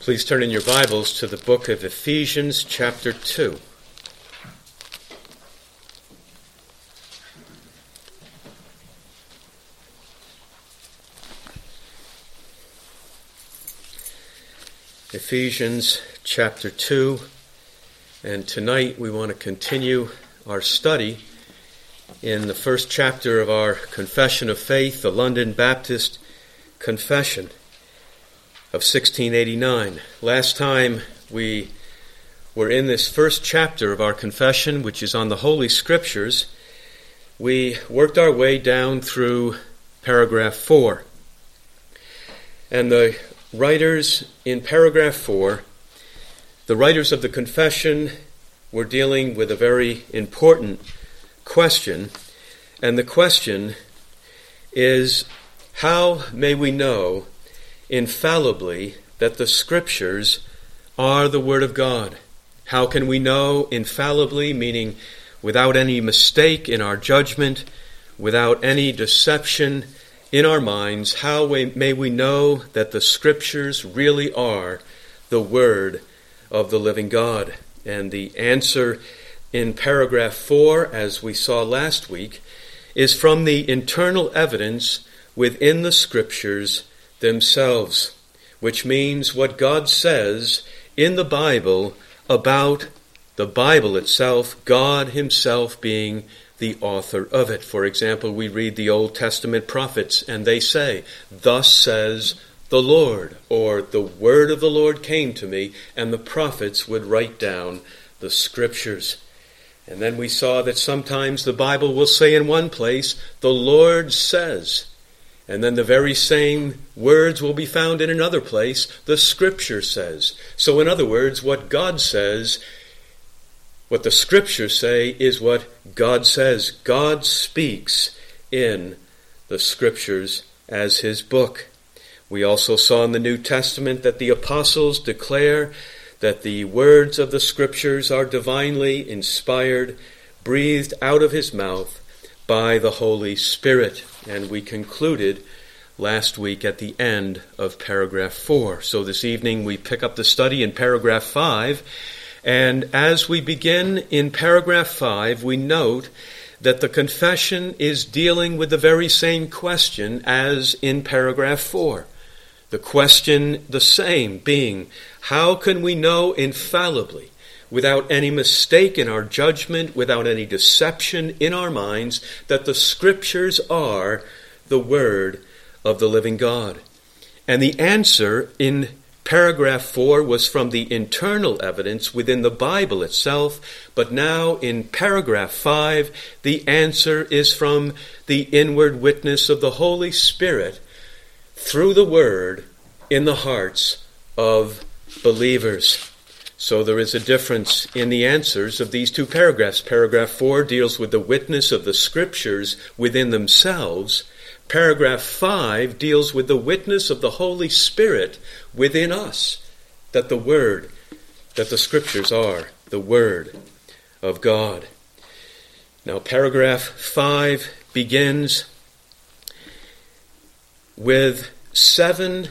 Please turn in your Bibles to the book of Ephesians, chapter 2. Ephesians, chapter 2. And tonight we want to continue our study in the first chapter of our Confession of Faith, the London Baptist Confession of 1689. Last time we were in this first chapter of our confession, which is on the Holy Scriptures, we worked our way down through paragraph 4. And the writers in paragraph 4, the writers of the confession, were dealing with a very important question. And the question is, how may we know infallibly that the Scriptures are the Word of God? How can we know infallibly, meaning without any mistake in our judgment, without any deception in our minds, how may we know that the Scriptures really are the Word of the living God? And the answer in paragraph 4, as we saw last week, is from the internal evidence within the Scriptures themselves, which means what God says in the Bible about the Bible itself, God himself being the author of it. For example, we read the Old Testament prophets and they say, "Thus says the Lord," or "The word of the Lord came to me," and the prophets would write down the Scriptures. And then we saw that sometimes the Bible will say in one place, "The Lord says," and then the very same words will be found in another place, "The Scripture says." So in other words, what God says, what the Scriptures say, is what God says. God speaks in the Scriptures as his book. We also saw in the New Testament that the apostles declare that the words of the Scriptures are divinely inspired, breathed out of his mouth by the Holy Spirit. And we concluded last week at the end of paragraph 4. So this evening we pick up the study in paragraph 5. And as we begin in paragraph 5, we note that the confession is dealing with the very same question as in paragraph 4. The question the same being, how can we know infallibly, without any mistake in our judgment, without any deception in our minds, that the Scriptures are the Word of the living God? And the answer in paragraph 4 was from the internal evidence within the Bible itself, but now in paragraph 5, the answer is from the inward witness of the Holy Spirit through the Word in the hearts of believers. So there is a difference in the answers of these two paragraphs. Paragraph 4 deals with the witness of the Scriptures within themselves. Paragraph 5 deals with the witness of the Holy Spirit within us, that the Scriptures are the Word of God. Now, paragraph 5 begins with 7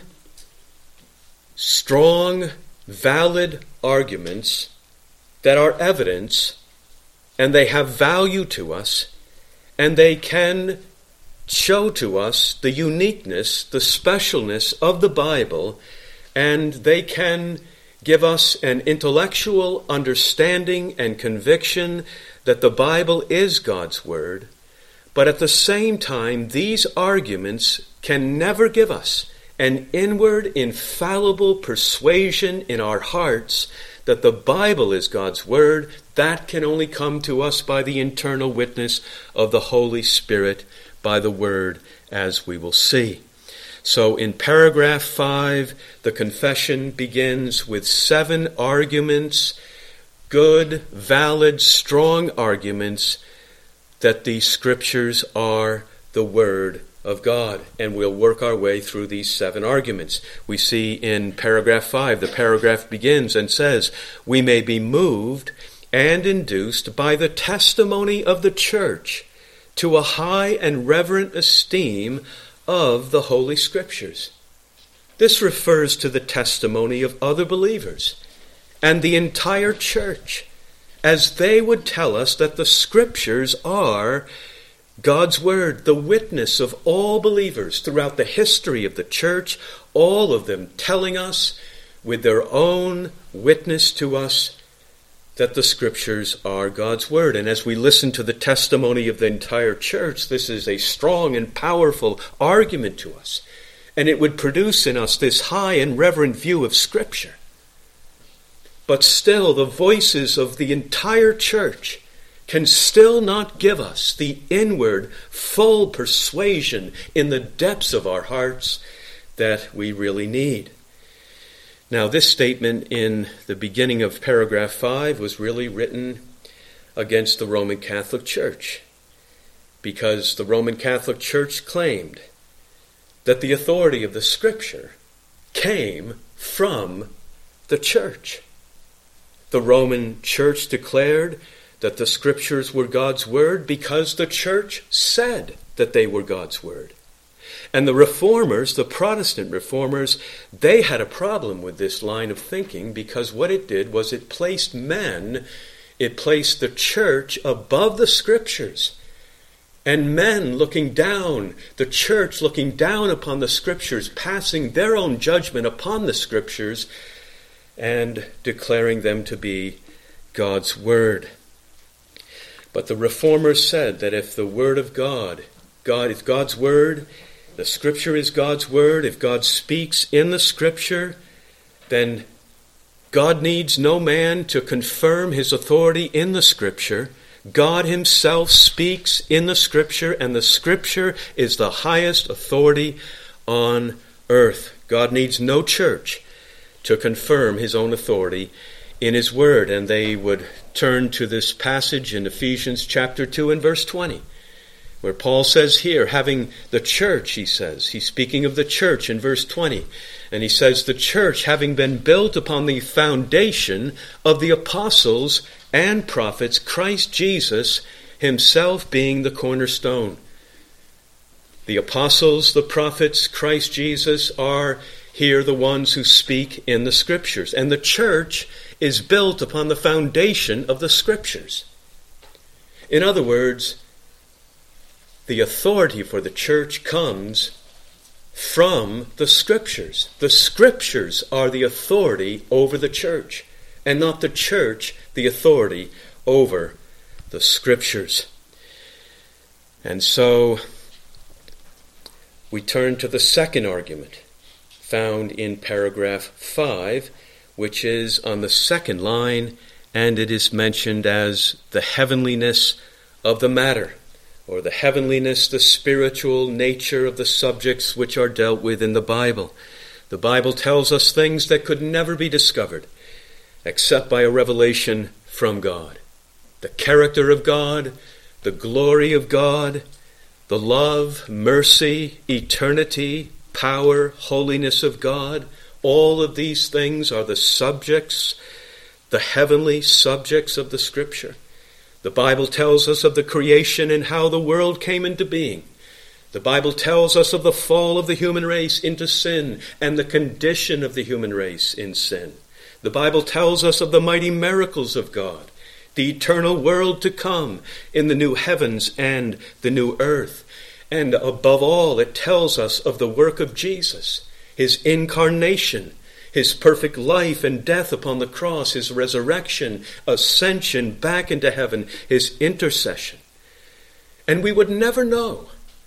strong, valid arguments that are evidence, and they have value to us, and they can show to us the uniqueness, the specialness of the Bible, and they can give us an intellectual understanding and conviction that the Bible is God's Word. But at the same time, these arguments can never give us an inward, infallible persuasion in our hearts that the Bible is God's Word. That can only come to us by the internal witness of the Holy Spirit, by the Word, as we will see. So in paragraph 5, the confession begins with 7 arguments, good, valid, strong arguments that the Scriptures are the Word of God. And we'll work our way through these 7 arguments. We see in paragraph 5, the paragraph begins and says, "We may be moved and induced by the testimony of the church to a high and reverent esteem of the Holy Scriptures." This refers to the testimony of other believers and the entire church, as they would tell us that the Scriptures are God's Word, the witness of all believers throughout the history of the church, all of them telling us with their own witness to us that the Scriptures are God's Word. And as we listen to the testimony of the entire church, this is a strong and powerful argument to us. And it would produce in us this high and reverent view of Scripture. But still, the voices of the entire church can still not give us the inward, full persuasion in the depths of our hearts that we really need. Now, this statement in the beginning of paragraph 5 was really written against the Roman Catholic Church, because the Roman Catholic Church claimed that the authority of the Scripture came from the church. The Roman Church declared that the Scriptures were God's Word because the church said that they were God's Word. And the Reformers, the Protestant Reformers, they had a problem with this line of thinking, because what it did was it placed the church above the Scriptures. And men looking down, the church looking down upon the Scriptures, passing their own judgment upon the Scriptures and declaring them to be God's Word. But the Reformers said that if the Word of God is God's Word, the Scripture is God's Word, if God speaks in the Scripture, then God needs no man to confirm his authority in the Scripture. God himself speaks in the Scripture, and the Scripture is the highest authority on earth. God needs no church to confirm his own authority in his word. And they would turn to this passage in Ephesians chapter 2 and verse 20, where Paul says here, having the church, he says, he's speaking of the church in verse 20, and he says, the church having been built upon the foundation of the apostles and prophets, Christ Jesus himself being the cornerstone. The apostles, the prophets, Christ Jesus are here the ones who speak in the Scriptures. And the church is built upon the foundation of the Scriptures. In other words, the authority for the church comes from the Scriptures. The Scriptures are the authority over the church, and not the church the authority over the Scriptures. And so we turn to the second argument found in paragraph 5, which is on the second line, and it is mentioned as the heavenliness of the matter, or the heavenliness, the spiritual nature of the subjects which are dealt with in the Bible. The Bible tells us things that could never be discovered except by a revelation from God. The character of God, the glory of God, the love, mercy, eternity, power, holiness of God, all of these things are the subjects, the heavenly subjects of the Scripture. The Bible tells us of the creation and how the world came into being. The Bible tells us of the fall of the human race into sin and the condition of the human race in sin. The Bible tells us of the mighty miracles of God, the eternal world to come in the new heavens and the new earth. And above all, it tells us of the work of Jesus, his incarnation, his perfect life and death upon the cross, his resurrection, ascension back into heaven, his intercession. And we would never know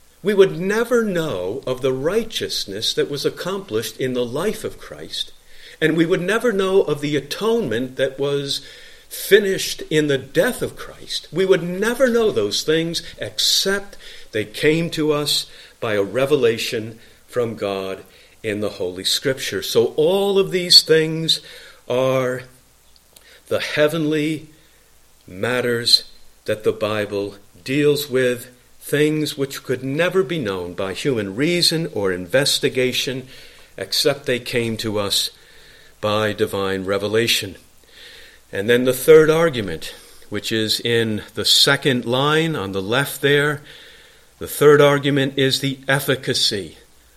of the righteousness that was accomplished in the life of Christ. And we would never know of the atonement that was finished in the death of Christ. We would never know those things except they came to us by a revelation from God in the Holy Scripture. So all of these things are the heavenly matters that the Bible deals with, things which could never be known by human reason or investigation, except they came to us by divine revelation. And then the third argument, which is in the second line on the left there, the third argument is the efficacy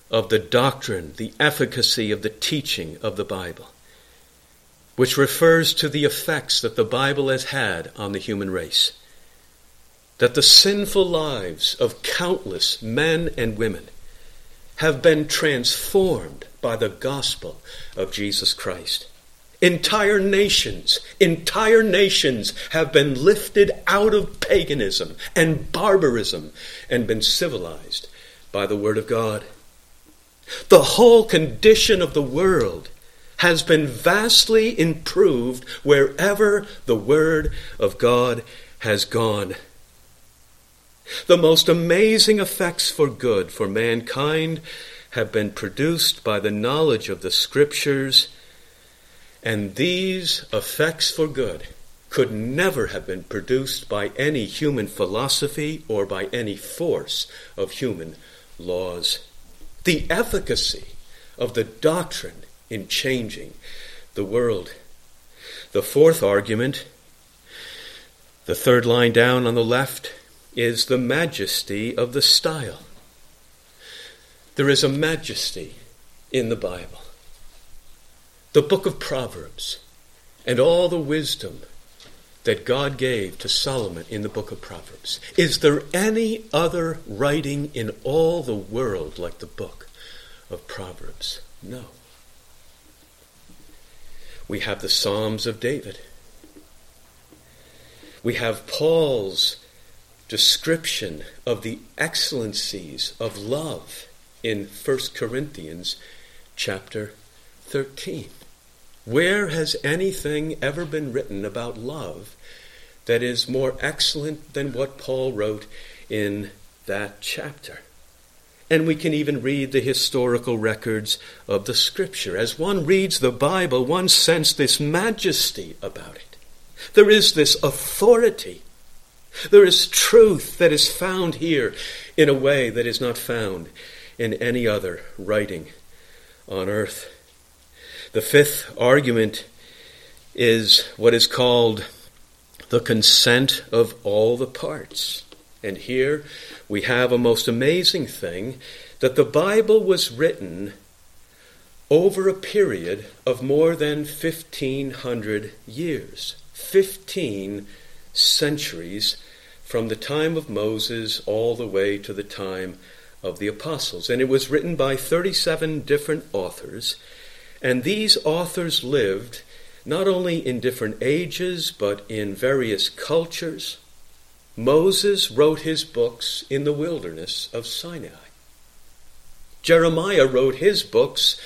of the doctrine, the efficacy of the teaching of the Bible, which refers to the effects that the Bible has had on the human race. That the sinful lives of countless men and women have been transformed by the gospel of Jesus Christ. Entire nations have been lifted out of paganism and barbarism and been civilized by the Word of God. The whole condition of the world has been vastly improved wherever the Word of God has gone. The most amazing effects for good for mankind have been produced by the knowledge of the Scriptures, and these effects for good could never have been produced by any human philosophy or by any force of human laws. The efficacy of the doctrine in changing the world. The fourth argument, the third line down on the left, is the majesty of the style. There is a majesty in the Bible. The book of Proverbs and all the wisdom that God gave to Solomon in the book of Proverbs. Is there any other writing in all the world like the book of Proverbs? No. We have the Psalms of David. We have Paul's description of the excellencies of love in 1 Corinthians chapter 13. Where has anything ever been written about love that is more excellent than what Paul wrote in that chapter? And we can even read the historical records of the Scripture. As one reads the Bible, one senses this majesty about it. There is this authority. There is truth that is found here in a way that is not found in any other writing on earth. The fifth argument is what is called the consent of all the parts. And here we have a most amazing thing, that the Bible was written over a period of more than 1,500 years. 15 centuries from the time of Moses all the way to the time of the apostles. And it was written by 37 different authors. And these authors lived not only in different ages, but in various cultures. Moses wrote his books in the wilderness of Sinai. Jeremiah wrote his books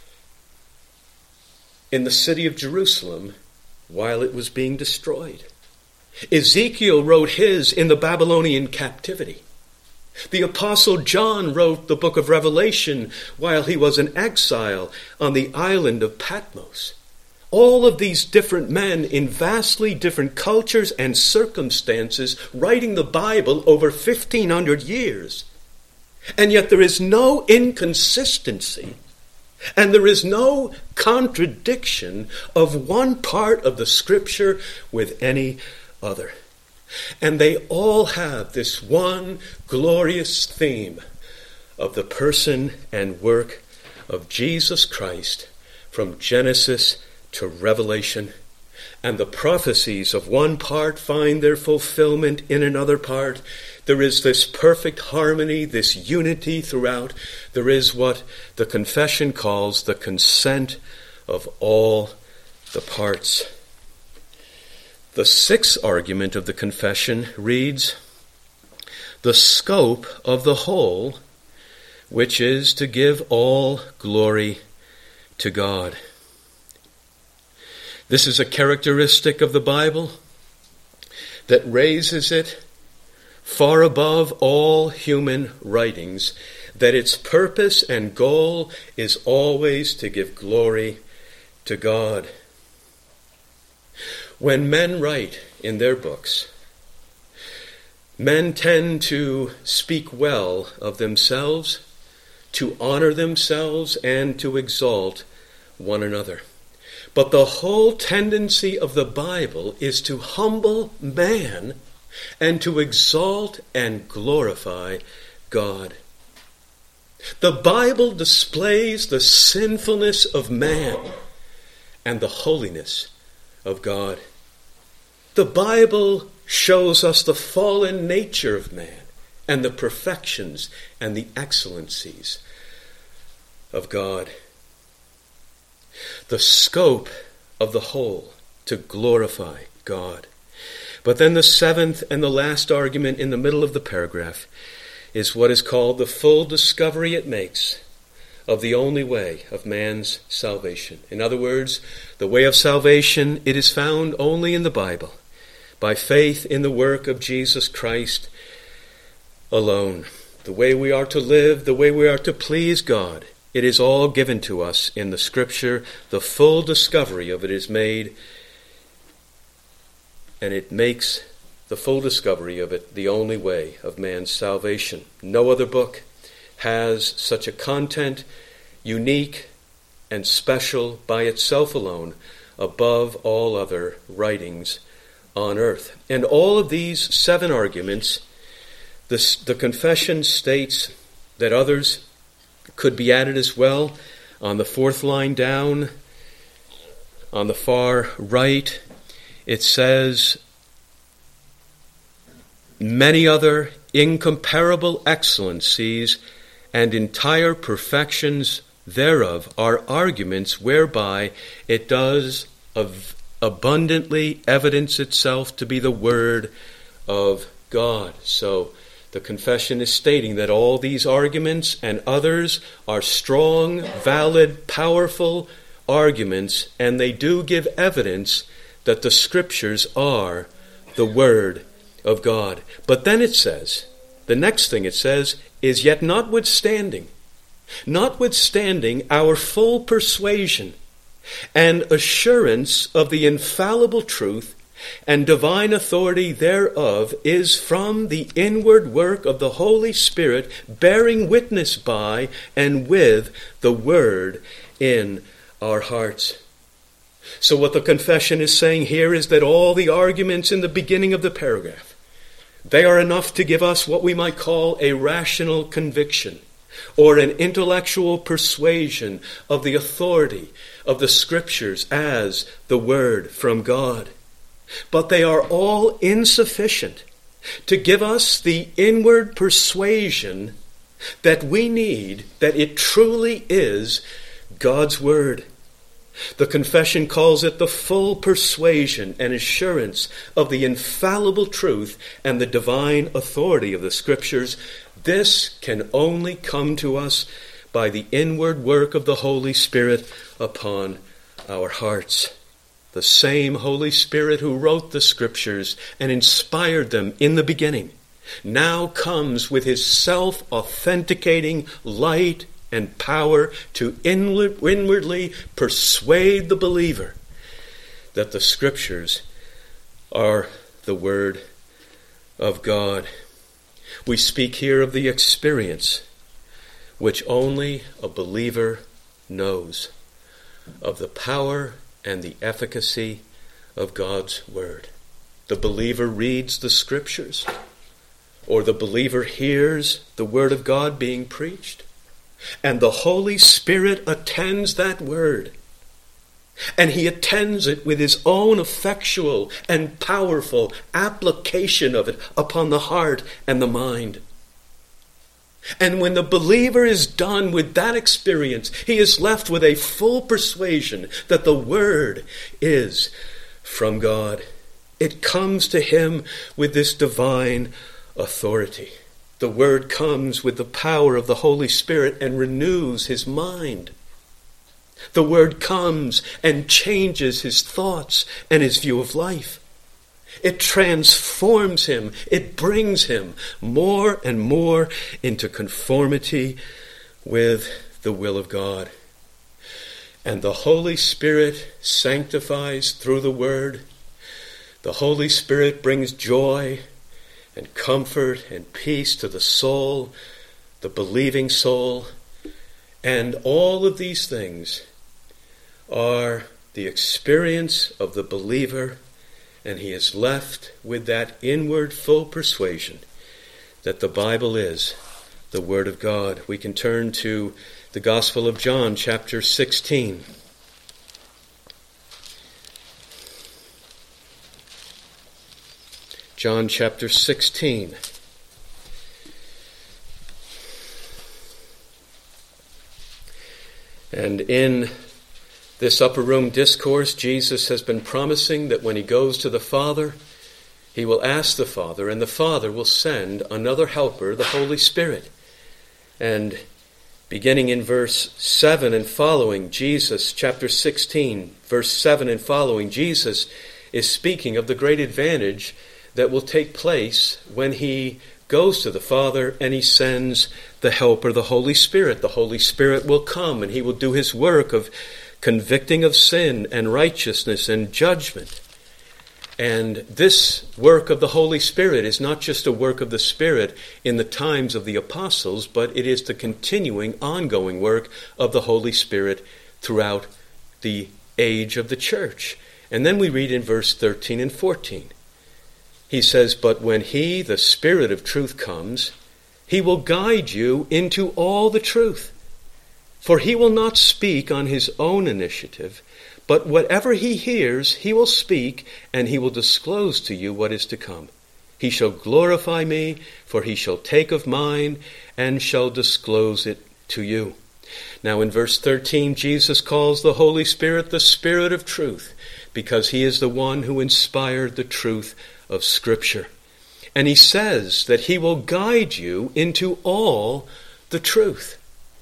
in the city of Jerusalem while it was being destroyed. Ezekiel wrote his in the Babylonian captivity. The Apostle John wrote the book of Revelation while he was in exile on the island of Patmos. All of these different men in vastly different cultures and circumstances writing the Bible over 1,500 years. And yet there is no inconsistency and there is no contradiction of one part of the Scripture with any other. And they all have this one glorious theme of the person and work of Jesus Christ from Genesis to Revelation. And the prophecies of one part find their fulfillment in another part. There is this perfect harmony, this unity throughout. There is what the confession calls the consent of all the parts. The sixth argument of the confession reads, the scope of the whole, which is to give all glory to God. This is a characteristic of the Bible that raises it far above all human writings, that its purpose and goal is always to give glory to God. When men write in their books, men tend to speak well of themselves, to honor themselves, and to exalt one another. But the whole tendency of the Bible is to humble man and to exalt and glorify God. The Bible displays the sinfulness of man and the holiness of God. The Bible shows us the fallen nature of man and the perfections and the excellencies of God. The scope of the whole to glorify God. But then the seventh and the last argument in the middle of the paragraph is what is called the full discovery it makes of the only way of man's salvation. In other words, the way of salvation, it is found only in the Bible, by faith in the work of Jesus Christ alone. The way we are to live, the way we are to please God, it is all given to us in the Scripture. The full discovery of it is made, and it makes the full discovery of it the only way of man's salvation. No other book has such a content, unique and special by itself alone, above all other writings on earth. And all of these 7 arguments, the confession states that others could be added as well. On the 4th line down, on the far right, it says, many other incomparable excellencies and entire perfections thereof are arguments whereby it does abundantly evidence itself to be the Word of God. So the confession is stating that all these arguments and others are strong, valid, powerful arguments, and they do give evidence that the Scriptures are the Word of God. But then it says, the next thing it says is, yet notwithstanding our full persuasion and assurance of the infallible truth and divine authority thereof is from the inward work of the Holy Spirit, bearing witness by and with the Word in our hearts. So what the confession is saying here is that all the arguments in the beginning of the paragraph, they are enough to give us what we might call a rational conviction or an intellectual persuasion of the authority of the Scriptures as the Word from God. But they are all insufficient to give us the inward persuasion that we need that it truly is God's Word. The confession calls it the full persuasion and assurance of the infallible truth and the divine authority of the Scriptures. This can only come to us by the inward work of the Holy Spirit upon our hearts. The same Holy Spirit who wrote the Scriptures and inspired them in the beginning now comes with his self-authenticating light and power to inwardly persuade the believer that the Scriptures are the Word of God. We speak here of the experience which only a believer knows of the power and the efficacy of God's Word. The believer reads the Scriptures, or the believer hears the Word of God being preached, and the Holy Spirit attends that Word, and he attends it with his own effectual and powerful application of it upon the heart and the mind. And when the believer is done with that experience, he is left with a full persuasion that the Word is from God. It comes to him with this divine authority. The Word comes with the power of the Holy Spirit and renews his mind. The Word comes and changes his thoughts and his view of life. It transforms him. It brings him more and more into conformity with the will of God. And the Holy Spirit sanctifies through the Word. The Holy Spirit brings joy and comfort and peace to the soul, the believing soul. And all of these things are the experience of the believer, and he is left with that inward full persuasion that the Bible is the Word of God. We can turn to the Gospel of John, chapter 16. John chapter 16. And in this upper room discourse, Jesus has been promising that when he goes to the Father, he will ask the Father, and the Father will send another helper, the Holy Spirit. And beginning in verse 7 and following, Jesus, chapter 16, verse 7 and following, Jesus is speaking of the great advantage that will take place when he goes to the Father and he sends the helper, the Holy Spirit. The Holy Spirit will come and he will do his work of convicting of sin and righteousness and judgment. And this work of the Holy Spirit is not just a work of the Spirit in the times of the apostles, but it is the continuing, ongoing work of the Holy Spirit throughout the age of the church. And then we read in verse 13 and 14. He says, "But when he, the Spirit of truth, comes, he will guide you into all the truth. For he will not speak on his own initiative, but whatever he hears, he will speak, and he will disclose to you what is to come. He shall glorify me, for he shall take of mine, and shall disclose it to you." Now in verse 13, Jesus calls the Holy Spirit the Spirit of truth, because he is the one who inspired the truth of Scripture. And he says that he will guide you into all the truth.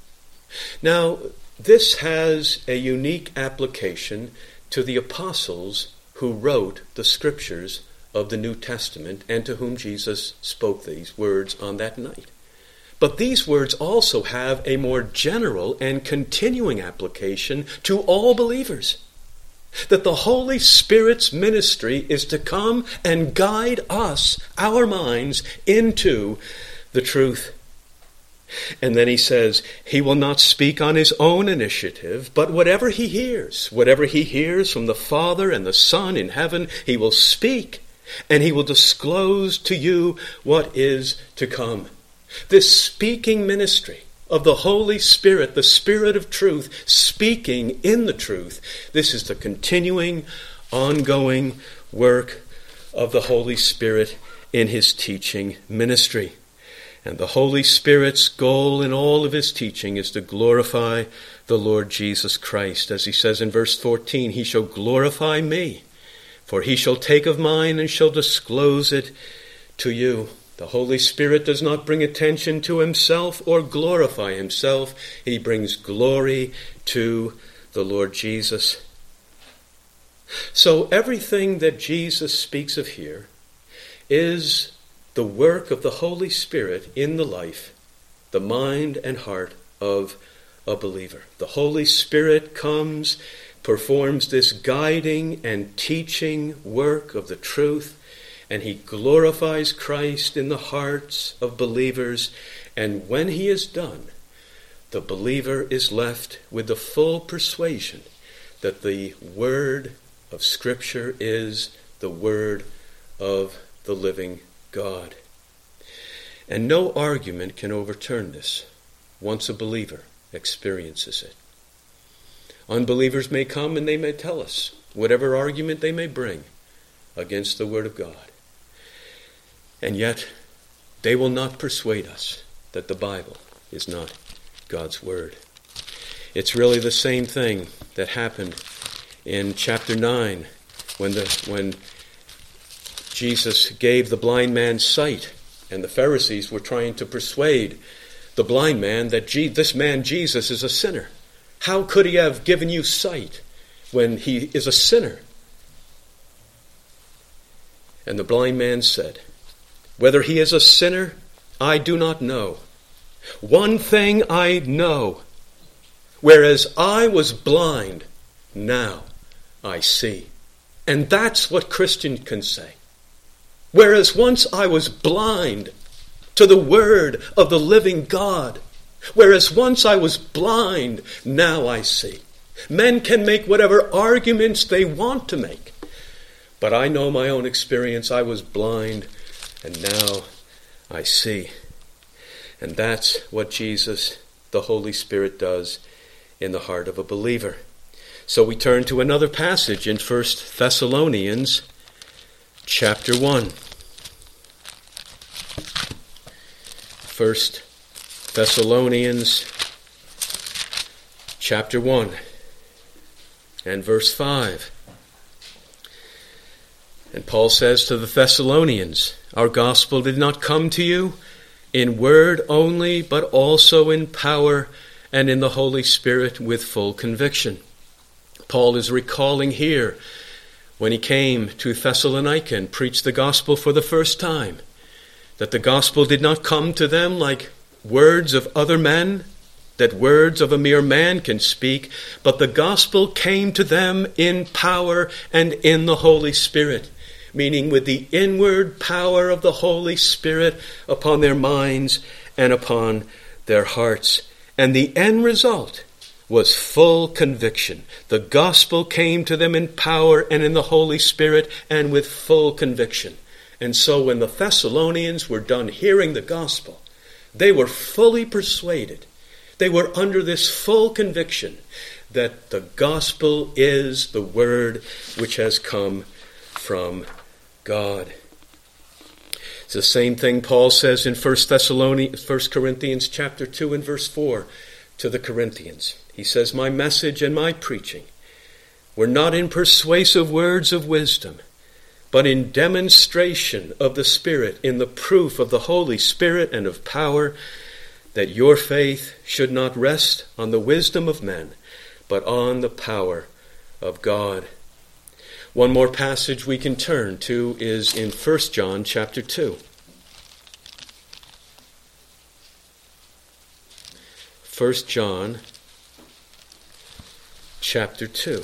Now, this has a unique application to the apostles who wrote the Scriptures of the New Testament and to whom Jesus spoke these words on that night. But these words also have a more general and continuing application to all believers. That the Holy Spirit's ministry is to come and guide us, our minds, into the truth. And then he says, he will not speak on his own initiative, but whatever he hears from the Father and the Son in heaven, he will speak, and he will disclose to you what is to come. This speaking ministry of the Holy Spirit, the Spirit of truth, speaking in the truth, this is the continuing, ongoing work of the Holy Spirit in his teaching ministry. And the Holy Spirit's goal in all of his teaching is to glorify the Lord Jesus Christ. As he says in verse 14, he shall glorify me, for he shall take of mine and shall disclose it to you. The Holy Spirit does not bring attention to himself or glorify himself. He brings glory to the Lord Jesus. So everything that Jesus speaks of here is the work of the Holy Spirit in the life, the mind and heart of a believer. The Holy Spirit comes, performs this guiding and teaching work of the truth, and he glorifies Christ in the hearts of believers. And when he is done, the believer is left with the full persuasion that the word of Scripture is the word of the living God. And no argument can overturn this once a believer experiences it. Unbelievers may come and they may tell us whatever argument they may bring against the Word of God. And yet, they will not persuade us that the Bible is not God's Word. It's really the same thing that happened in chapter 9 when Jesus gave the blind man sight, and the Pharisees were trying to persuade the blind man that this man Jesus is a sinner. How could he have given you sight when he is a sinner? And the blind man said, "Whether he is a sinner, I do not know. One thing I know, whereas I was blind, now I see." And that's what Christians can say. Whereas once I was blind to the word of the living God, whereas once I was blind, now I see. Men can make whatever arguments they want to make, but I know my own experience. I was blind, and now I see. And that's what Jesus, the Holy Spirit, does in the heart of a believer. So we turn to another passage in 1 Thessalonians chapter 1. 1 Thessalonians chapter 1 and verse 5. And Paul says to the Thessalonians, "Our gospel did not come to you in word only, but also in power and in the Holy Spirit with full conviction." Paul is recalling here when he came to Thessalonica and preached the gospel for the first time, that the gospel did not come to them like words of other men, that words of a mere man can speak, but the gospel came to them in power and in the Holy Spirit, meaning with the inward power of the Holy Spirit upon their minds and upon their hearts. And the end result was full conviction. The gospel came to them in power and in the Holy Spirit and with full conviction. And so when the Thessalonians were done hearing the gospel, they were fully persuaded. They were under this full conviction that the gospel is the word which has come from God. It's the same thing Paul says in 1 Corinthians chapter 2 and verse 4 to the Corinthians. He says, "My message and my preaching were not in persuasive words of wisdom, but in demonstration of the Spirit, in the proof of the Holy Spirit and of power, that your faith should not rest on the wisdom of men, but on the power of God." One more passage we can turn to is in 1 John chapter 2. 1 John chapter 2.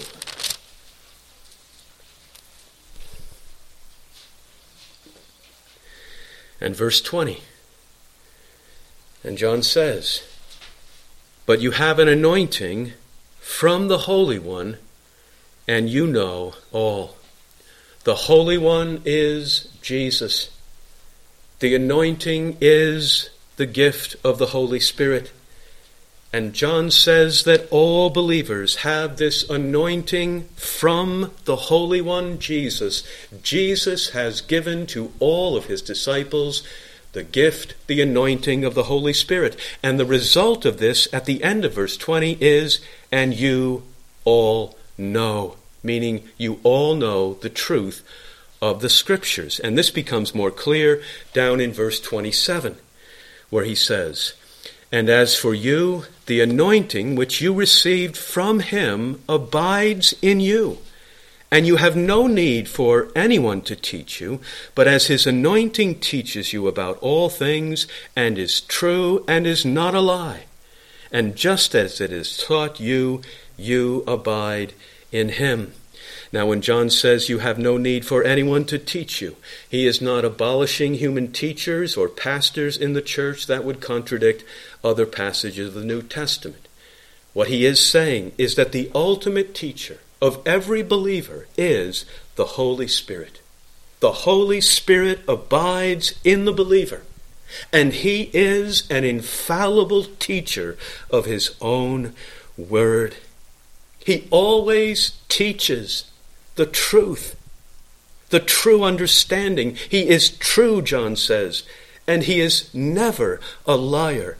And verse 20. And John says, "But you have an anointing from the Holy One, and you know all." The Holy One is Jesus. The anointing is the gift of the Holy Spirit. And John says that all believers have this anointing from the Holy One, Jesus. Jesus has given to all of his disciples the gift, the anointing of the Holy Spirit. And the result of this at the end of verse 20 is, "And you all know," meaning you all know the truth of the Scriptures. And this becomes more clear down in verse 27, where he says, "And as for you, the anointing which you received from him abides in you, and you have no need for anyone to teach you, but as his anointing teaches you about all things, and is true and is not a lie. And just as it is taught you, you abide in him." Now, when John says you have no need for anyone to teach you, he is not abolishing human teachers or pastors in the church. That would contradict other passages of the New Testament. What he is saying is that the ultimate teacher of every believer is the Holy Spirit. The Holy Spirit abides in the believer, and he is an infallible teacher of his own word. He always teaches the truth, the true understanding. He is true, John says, and he is never a liar.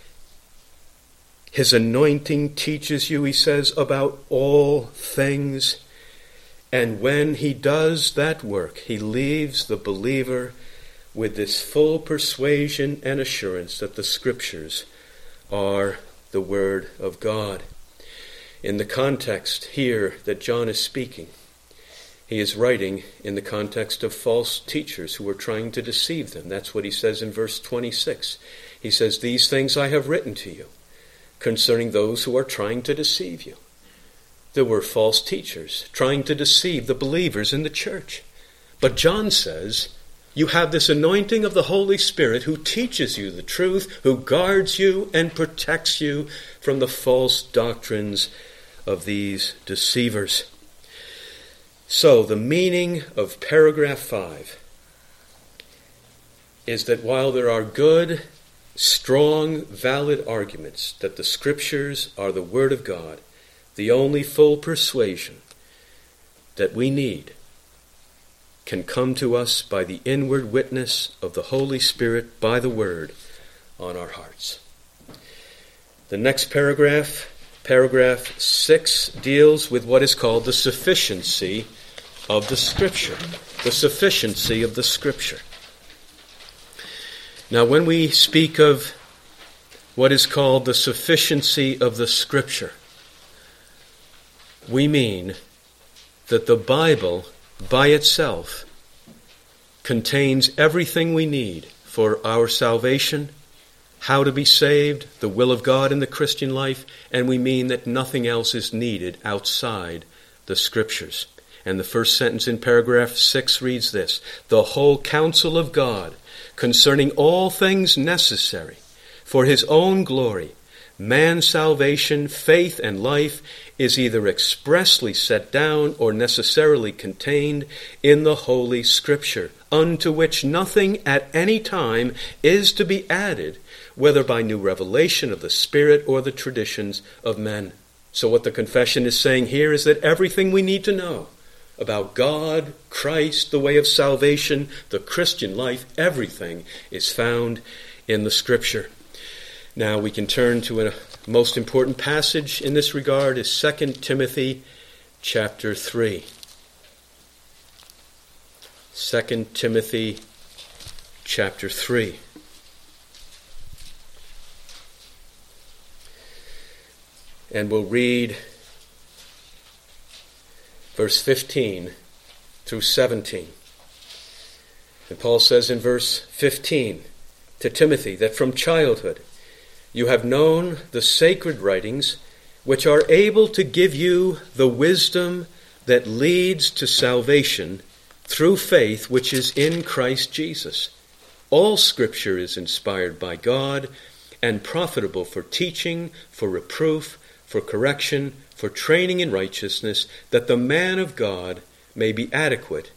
His anointing teaches you, he says, about all things. And when he does that work, he leaves the believer with this full persuasion and assurance that the Scriptures are the Word of God. In the context here that John is speaking, he is writing in the context of false teachers who are trying to deceive them. That's what he says in verse 26. He says, "These things I have written to you concerning those who are trying to deceive you." There were false teachers trying to deceive the believers in the church. But John says, you have this anointing of the Holy Spirit who teaches you the truth, who guards you and protects you from the false doctrines of these deceivers. So the meaning of paragraph 5 is that while there are good, strong, valid arguments that the Scriptures are the Word of God, the only full persuasion that we need, can come to us by the inward witness of the Holy Spirit by the Word on our hearts. The next paragraph, paragraph 6, deals with what is called the sufficiency of the Scripture. The sufficiency of the Scripture. Now, when we speak of what is called the sufficiency of the Scripture, we mean that the Bible by itself contains everything we need for our salvation, how to be saved, the will of God in the Christian life, and we mean that nothing else is needed outside the Scriptures. And the first sentence in paragraph 6 reads this: "The whole counsel of God concerning all things necessary for his own glory, man's salvation, faith, and life is either expressly set down or necessarily contained in the Holy Scripture, unto which nothing at any time is to be added, whether by new revelation of the Spirit or the traditions of men." So what the confession is saying here is that everything we need to know about God, Christ, the way of salvation, the Christian life, everything is found in the Scripture. Now we can turn to a most important passage in this regard is 2 Timothy chapter 3. 2 Timothy chapter 3. And we'll read verse 15 through 17. And Paul says in verse 15 to Timothy that from childhood you have known the sacred writings, which are able to give you the wisdom that leads to salvation through faith which is in Christ Jesus. All Scripture is inspired by God and profitable for teaching, for reproof, for correction, for training in righteousness, that the man of God may be adequate,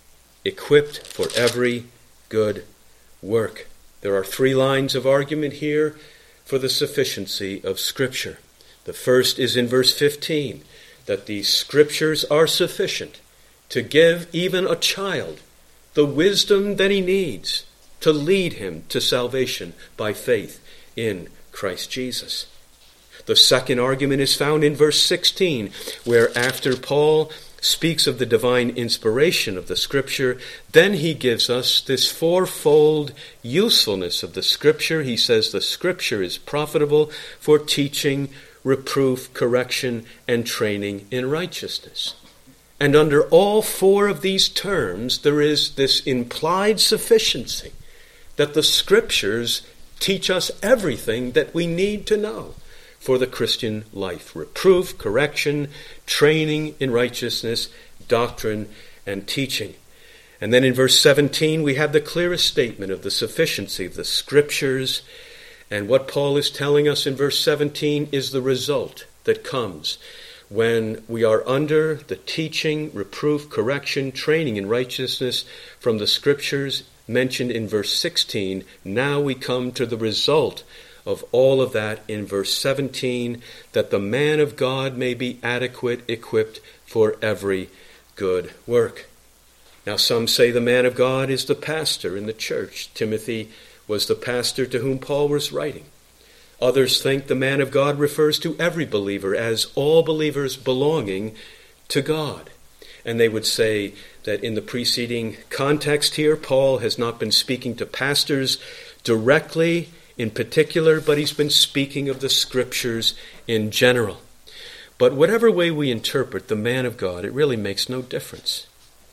equipped for every good work. There are 3 lines of argument here for the sufficiency of Scripture. The first is in verse 15, that the Scriptures are sufficient to give even a child the wisdom that he needs to lead him to salvation by faith in Christ Jesus. The second argument is found in verse 16, where after Paul speaks of the divine inspiration of the Scripture, then he gives us this 4-fold usefulness of the Scripture. He says the Scripture is profitable for teaching, reproof, correction, and training in righteousness. And under all 4 of these terms, there is this implied sufficiency that the Scriptures teach us everything that we need to know for the Christian life: reproof, correction, training in righteousness, doctrine, and teaching. And then in verse 17, we have the clearest statement of the sufficiency of the Scriptures. And what Paul is telling us in verse 17 is the result that comes when we are under the teaching, reproof, correction, training in righteousness from the Scriptures mentioned in verse 16. Now we come to the result of all of that in verse 17, that the man of God may be adequate, equipped for every good work. Now some say the man of God is the pastor in the church. Timothy was the pastor to whom Paul was writing. Others think the man of God refers to every believer as all believers belonging to God. And they would say that in the preceding context here, Paul has not been speaking to pastors directly in particular, but he's been speaking of the Scriptures in general. But whatever way we interpret the man of God, it really makes no difference.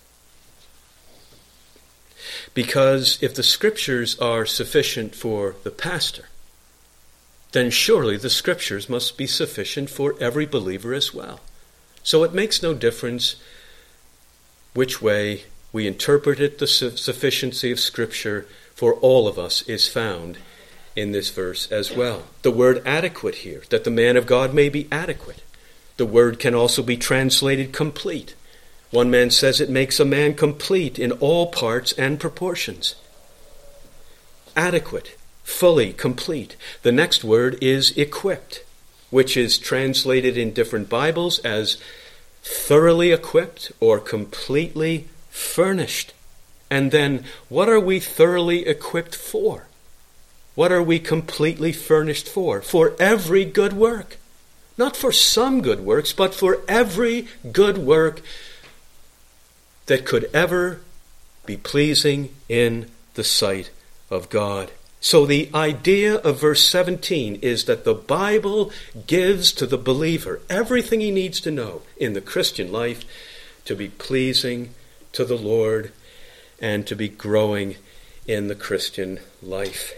Because if the Scriptures are sufficient for the pastor, then surely the Scriptures must be sufficient for every believer as well. So it makes no difference which way we interpret it. The sufficiency of Scripture for all of us is found in this verse as well. The word adequate here, that the man of God may be adequate. The word can also be translated complete. One man says it makes a man complete in all parts and proportions. Adequate fully, complete. The next word is equipped, which is translated in different Bibles as thoroughly equipped or completely furnished. And then, what are we thoroughly equipped for? What are we completely furnished for? For every good work. Not for some good works, but for every good work that could ever be pleasing in the sight of God. So the idea of verse 17 is that the Bible gives to the believer everything he needs to know in the Christian life to be pleasing to the Lord and to be growing in the Christian life.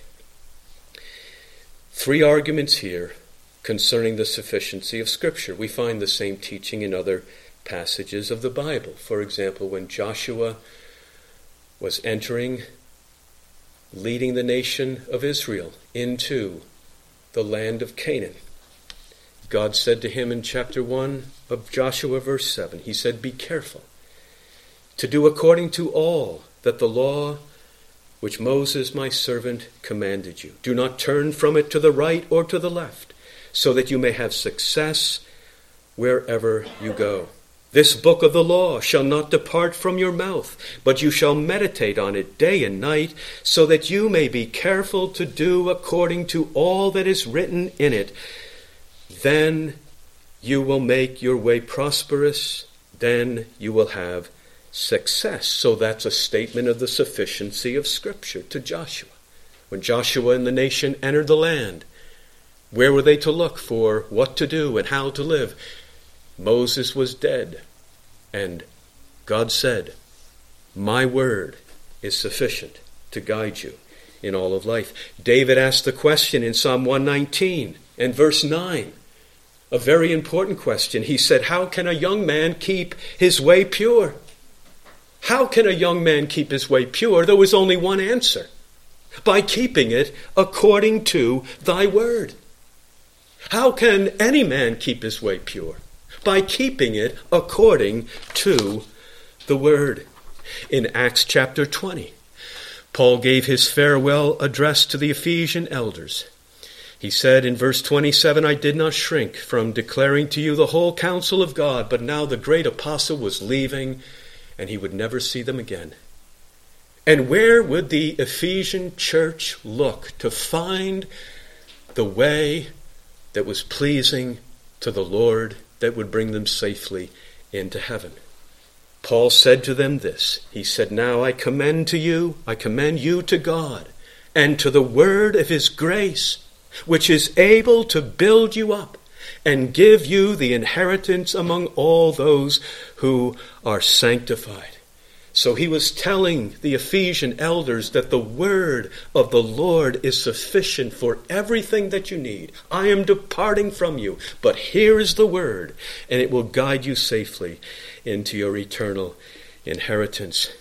3 arguments here concerning the sufficiency of Scripture. We find the same teaching in other passages of the Bible. For example, when Joshua was leading the nation of Israel into the land of Canaan, God said to him in chapter 1 of Joshua, verse 7, he said, "Be careful to do according to all that the law which Moses my servant commanded you. Do not turn from it to the right or to the left, so that you may have success wherever you go. This book of the law shall not depart from your mouth, but you shall meditate on it day and night, so that you may be careful to do according to all that is written in it. Then you will make your way prosperous, then you will have success." So that's a statement of the sufficiency of Scripture to Joshua. When Joshua and the nation entered the land, where were they to look for what to do and how to live? Moses was dead, and God said, "My word is sufficient to guide you in all of life." David asked the question in Psalm 119 and verse 9, a very important question. He said, "How can a young man keep his way pure?" How can a young man keep his way pure? There was only one answer: by keeping it according to thy word. How can any man keep his way pure? By keeping it according to the word. In Acts chapter 20, Paul gave his farewell address to the Ephesian elders. He said in verse 27, "I did not shrink from declaring to you the whole counsel of God," but now the great apostle was leaving, and he would never see them again. And where would the Ephesian church look to find the way that was pleasing to the Lord, that would bring them safely into heaven? Paul said to them this. He said, "Now I commend you to God and to the word of his grace, which is able to build you up and give you the inheritance among all those who are sanctified." So he was telling the Ephesian elders that the word of the Lord is sufficient for everything that you need. I am departing from you, but here is the word, and it will guide you safely into your eternal inheritance.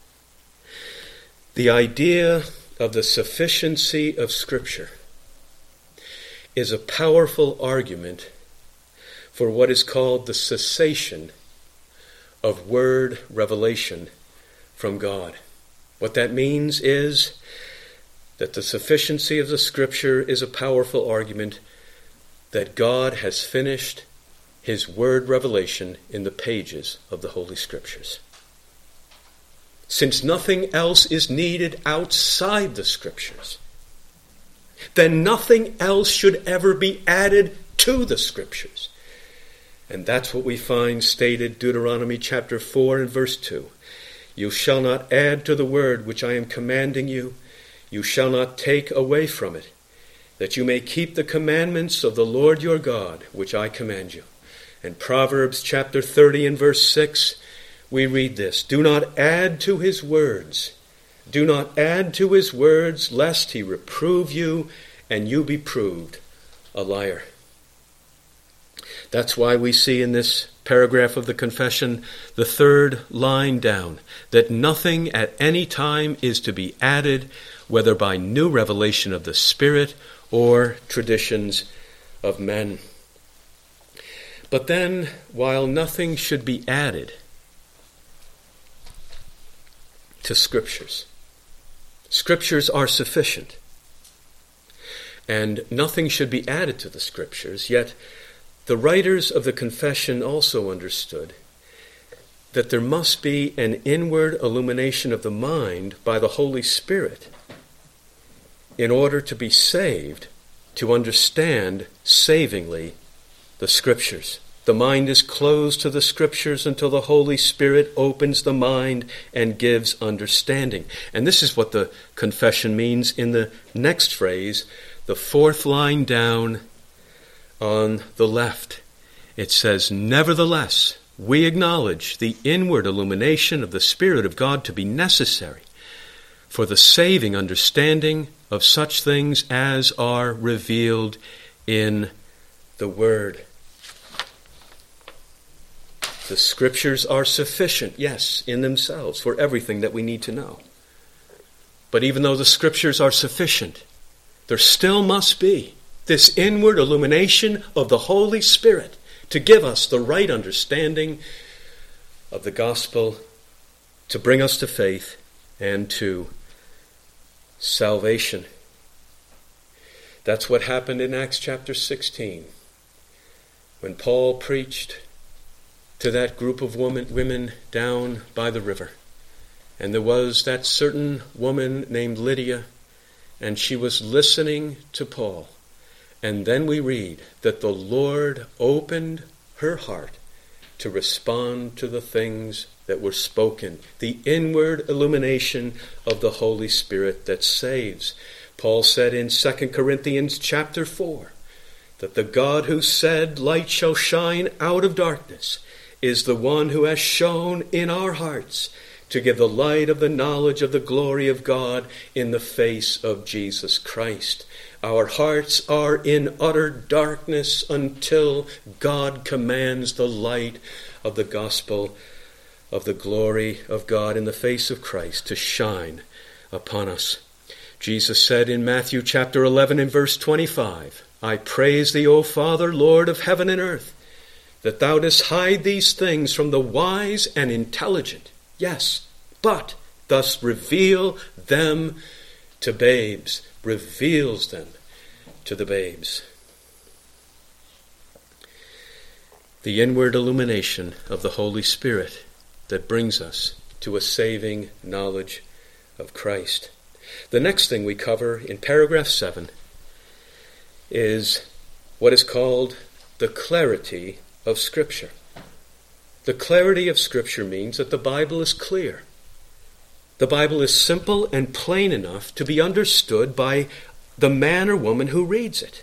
The idea of the sufficiency of Scripture is a powerful argument for what is called the cessation of word revelation from God. What that means is that the sufficiency of the Scripture is a powerful argument that God has finished his word revelation in the pages of the Holy Scriptures. Since nothing else is needed outside the Scriptures, then nothing else should ever be added to the Scriptures. And that's what we find stated Deuteronomy chapter 4 and verse 2. "You shall not add to the word which I am commanding you. You shall not take away from it, that you may keep the commandments of the Lord your God, which I command you." And Proverbs chapter 30 and verse 6, we read this: "Do not add to his words. Do not add to his words, lest he reprove you, and you be proved a liar." That's why we see in this paragraph of the confession, the third line down, that nothing at any time is to be added, whether by new revelation of the Spirit or traditions of men. But then, while nothing should be added to Scriptures, Scriptures are sufficient. and nothing should be added to the Scriptures, yet the writers of the confession also understood that there must be an inward illumination of the mind by the Holy Spirit in order to be saved, to understand savingly the Scriptures. The mind is closed to the Scriptures until the Holy Spirit opens the mind and gives understanding. And this is what the confession means in the next phrase, the fourth line down on the left. It says, "Nevertheless, we acknowledge the inward illumination of the Spirit of God to be necessary for the saving understanding of such things as are revealed in the Word." The Scriptures are sufficient, yes, in themselves for everything that we need to know. But even though the Scriptures are sufficient, there still must be this inward illumination of the Holy Spirit to give us the right understanding of the gospel, to bring us to faith and to salvation. That's what happened in Acts chapter 16, when Paul preached to that group of women down by the river. And there was that certain woman named Lydia, and she was listening to Paul. And then we read that the Lord opened her heart to respond to the things that were spoken, the inward illumination of the Holy Spirit that saves. Paul said in 2 Corinthians chapter 4 that the God who said, "Light shall shine out of darkness," is the one who has shone in our hearts to give the light of the knowledge of the glory of God in the face of Jesus Christ. Our hearts are in utter darkness until God commands the light of the gospel of the glory of God in the face of Christ to shine upon us. Jesus said in Matthew chapter 11 and verse 25, "I praise thee, O Father, Lord of heaven and earth, that thou dost hide these things from the wise and intelligent, yes, but thus reveal them to babes," reveals them to the babes. The inward illumination of the Holy Spirit that brings us to a saving knowledge of Christ. The next thing we cover in paragraph 7 is what is called the clarity of Scripture. The clarity of Scripture means that the Bible is clear. The Bible is simple and plain enough to be understood by the man or woman who reads it.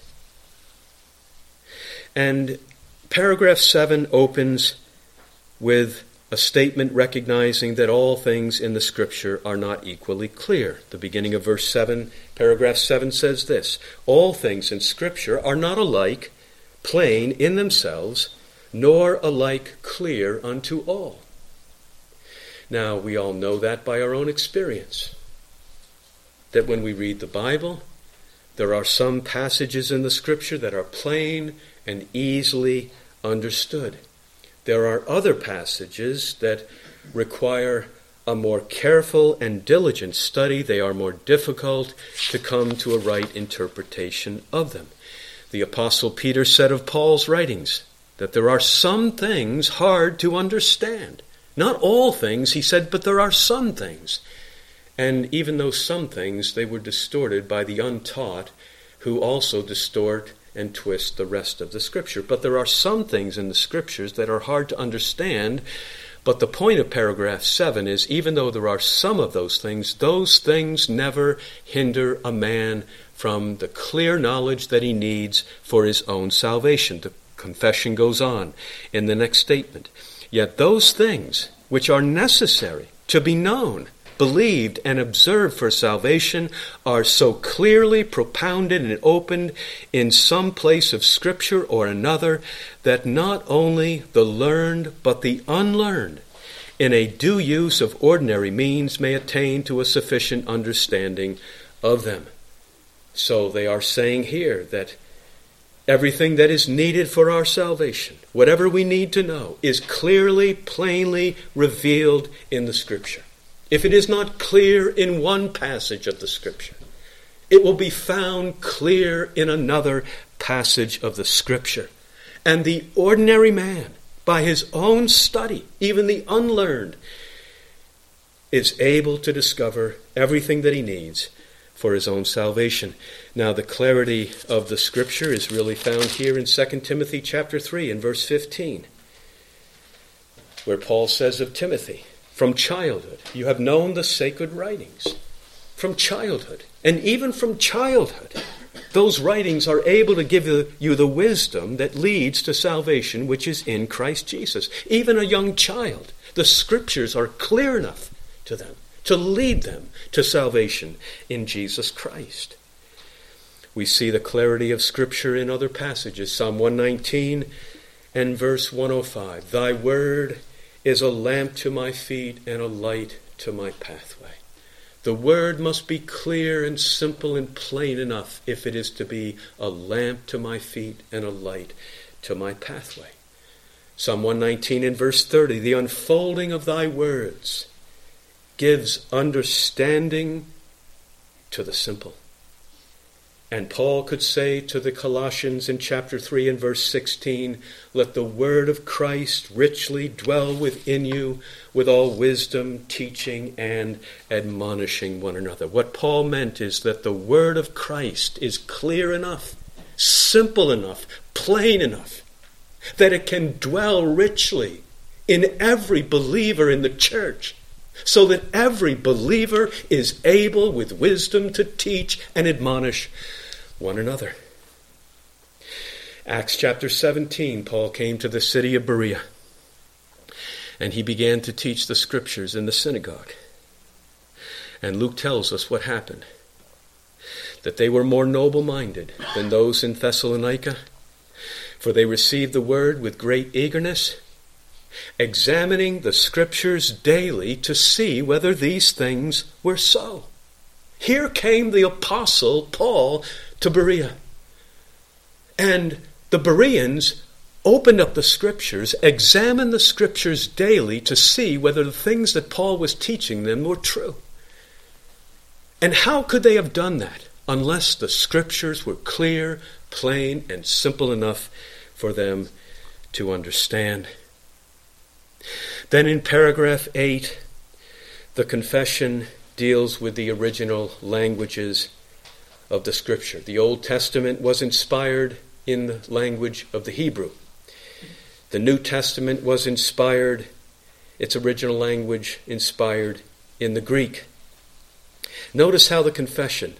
And paragraph 7 opens with a statement recognizing that all things in the Scripture are not equally clear. The beginning of verse 7, paragraph 7 says this: "All things in Scripture are not alike plain in themselves, nor alike clear unto all." Now, we all know that by our own experience, that when we read the Bible, there are some passages in the Scripture that are plain and easily understood. There are other passages that require a more careful and diligent study. They are more difficult to come to a right interpretation of them. The Apostle Peter said of Paul's writings that there are some things hard to understand. Not all things, he said, but there are some things. And even though some things, they were distorted by the untaught, who also distort and twist the rest of the Scripture. But there are some things in the Scriptures that are hard to understand. But the point of paragraph 7 is, even though there are some of those things never hinder a man from the clear knowledge that he needs for his own salvation. The confession goes on in the next statement. "Yet those things which are necessary to be known, believed, and observed for salvation are so clearly propounded and opened in some place of Scripture or another that not only the learned but the unlearned in a due use of ordinary means may attain to a sufficient understanding of them." So they are saying here that everything that is needed for our salvation, whatever we need to know, is clearly, plainly revealed in the Scripture. If it is not clear in one passage of the Scripture, It will be found clear in another passage of the Scripture. And the ordinary man, by his own study, even the unlearned, is able to discover everything that he needs for his own salvation. Now, the clarity of the Scripture is really found here in 2 Timothy chapter 3 and verse 15, where Paul says of Timothy, from childhood you have known the sacred writings. From childhood. And even from childhood, those writings are able to give you the wisdom that leads to salvation, which is in Christ Jesus. Even a young child, the Scriptures are clear enough to them to lead them to salvation in Jesus Christ. We see the clarity of Scripture in other passages. Psalm 119 and verse 105. Thy word is a lamp to my feet and a light to my pathway. The word must be clear and simple and plain enough if it is to be a lamp to my feet and a light to my pathway. Psalm 119 and verse 30. The unfolding of thy words gives understanding to the simple. And Paul could say to the Colossians in chapter 3 and verse 16, let the word of Christ richly dwell within you with all wisdom, teaching, and admonishing one another. What Paul meant is that the word of Christ is clear enough, simple enough, plain enough, that it can dwell richly in every believer in the church, so that every believer is able with wisdom to teach and admonish one another. Acts chapter 17, Paul came to the city of Berea, and he began to teach the Scriptures in the synagogue. And Luke tells us what happened. That they were more noble-minded than those in Thessalonica, for they received the word with great eagerness, examining the Scriptures daily to see whether these things were so. Here came the apostle Paul to Berea. And the Bereans opened up the Scriptures, examined the Scriptures daily to see whether the things that Paul was teaching them were true. And how could they have done that unless the Scriptures were clear, plain, and simple enough for them to understand? Then in paragraph 8, the confession deals with the original languages of the Scripture. The Old Testament was inspired in the language of the Hebrew. The New Testament was inspired, its original language inspired in the Greek. Notice how the confession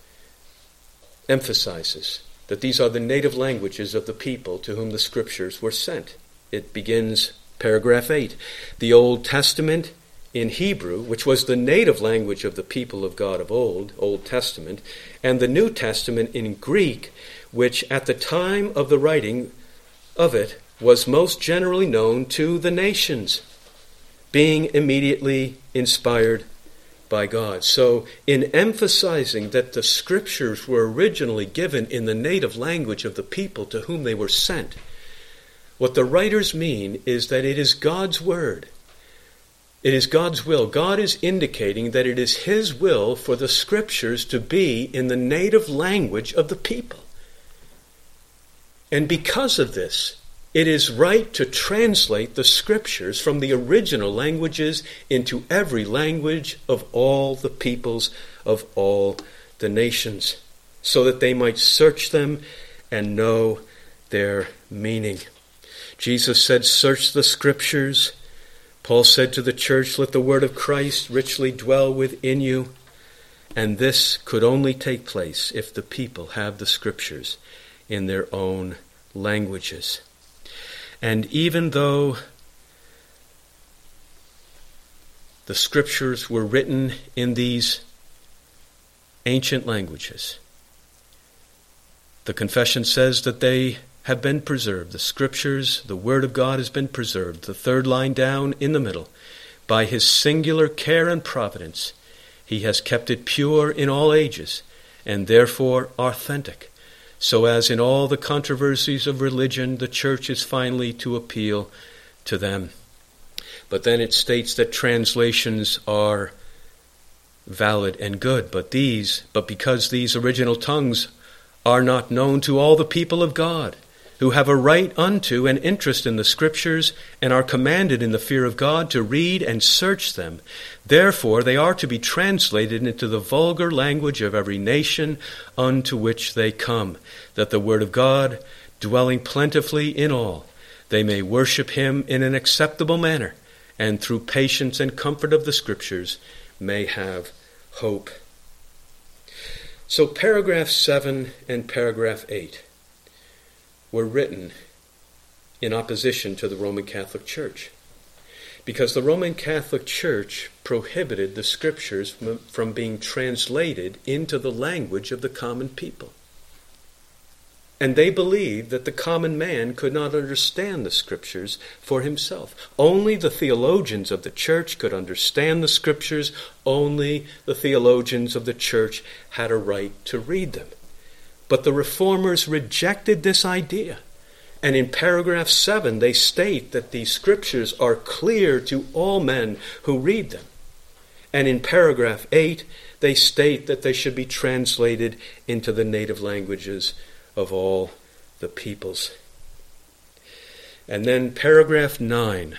emphasizes that these are the native languages of the people to whom the Scriptures were sent. It begins paragraph 8. The Old Testament in Hebrew, which was the native language of the people of God of old, Old Testament, and the New Testament in Greek, which at the time of the writing of it was most generally known to the nations, being immediately inspired by God. So in emphasizing that the Scriptures were originally given in the native language of the people to whom they were sent, what the writers mean is that it is God's word. It is God's will. God is indicating that it is His will for the Scriptures to be in the native language of the people. And because of this, it is right to translate the Scriptures from the original languages into every language of all the peoples of all the nations, so that they might search them and know their meaning. Jesus said, search the Scriptures. Paul said to the church, let the word of Christ richly dwell within you. And this could only take place if the people have the Scriptures in their own languages. And even though the Scriptures were written in these ancient languages, the confession says that they have been preserved. The Scriptures, the Word of God has been preserved. The third line down in the middle. By His singular care and providence, He has kept it pure in all ages, and therefore authentic, so as in all the controversies of religion, the church is finally to appeal to them. But then it states that translations are valid and good, but because these original tongues are not known to all the people of God, who have a right unto and interest in the Scriptures, and are commanded in the fear of God to read and search them. Therefore they are to be translated into the vulgar language of every nation unto which they come, that the word of God, dwelling plentifully in all, they may worship him in an acceptable manner, and through patience and comfort of the Scriptures may have hope. So paragraph 7 and paragraph 8 were written in opposition to the Roman Catholic Church, because the Roman Catholic Church prohibited the Scriptures from being translated into the language of the common people. And they believed that the common man could not understand the Scriptures for himself. Only the theologians of the church could understand the Scriptures. Only the theologians of the church had a right to read them. But the Reformers rejected this idea. And in paragraph 7, they state that the Scriptures are clear to all men who read them. And in paragraph 8, they state that they should be translated into the native languages of all the peoples. And then paragraph 9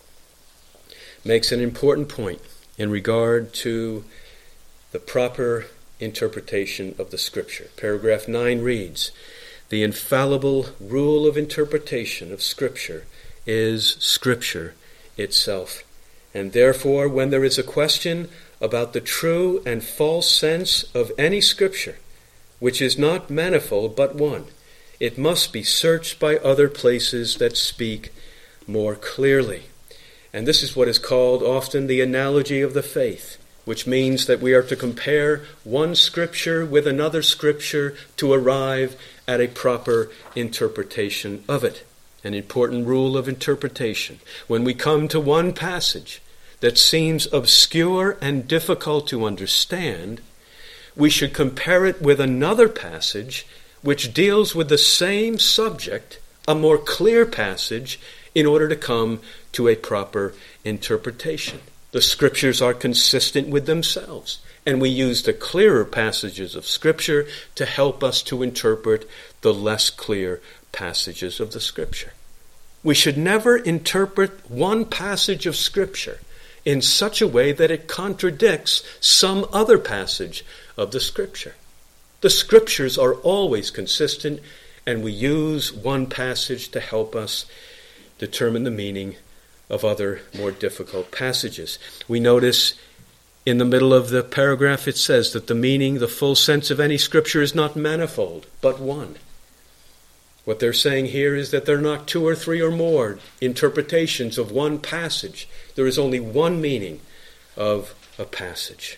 makes an important point in regard to the proper interpretation of the Scripture. Paragraph 9 reads, "The infallible rule of interpretation of Scripture is Scripture itself. And therefore, when there is a question about the true and false sense of any Scripture, which is not manifold but one, it must be searched by other places that speak more clearly." And this is what is called often the analogy of the faith, which means that we are to compare one Scripture with another Scripture to arrive at a proper interpretation of it. An important rule of interpretation. When we come to one passage that seems obscure and difficult to understand, we should compare it with another passage which deals with the same subject, a more clear passage, in order to come to a proper interpretation. The Scriptures are consistent with themselves, and we use the clearer passages of Scripture to help us to interpret the less clear passages of the Scripture. We should never interpret one passage of Scripture in such a way that it contradicts some other passage of the Scripture. The Scriptures are always consistent, and we use one passage to help us determine the meaning of other more difficult passages. We notice in the middle of the paragraph it says that the meaning, the full sense of any Scripture is not manifold, but one. What they're saying here is that there are not two or three or more interpretations of one passage. There is only one meaning of a passage.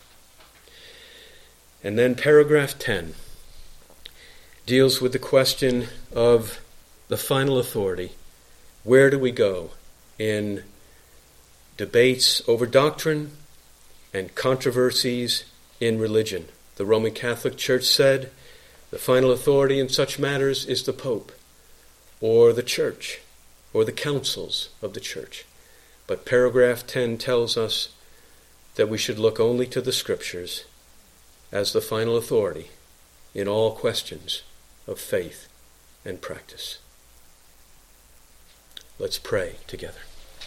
And then paragraph 10 deals with the question of the final authority. Where do we go in debates over doctrine and controversies in religion? The Roman Catholic Church said the final authority in such matters is the Pope or the Church or the councils of the Church. But paragraph 10 tells us that we should look only to the Scriptures as the final authority in all questions of faith and practice. Let's pray together.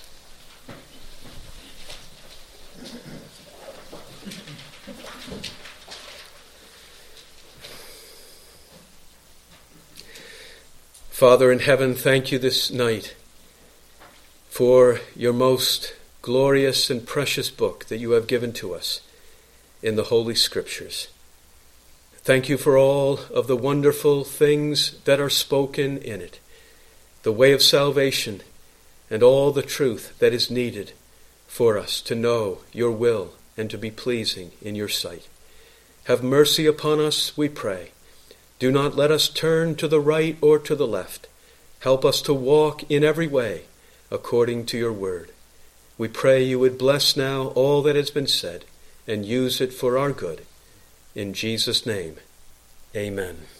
Father in heaven, thank you this night for your most glorious and precious book that you have given to us in the Holy Scriptures. Thank you for all of the wonderful things that are spoken in it, the way of salvation, and all the truth that is needed for us to know your will and to be pleasing in your sight. Have mercy upon us, we pray. Do not let us turn to the right or to the left. Help us to walk in every way according to your word. We pray you would bless now all that has been said and use it for our good. In Jesus' name, amen.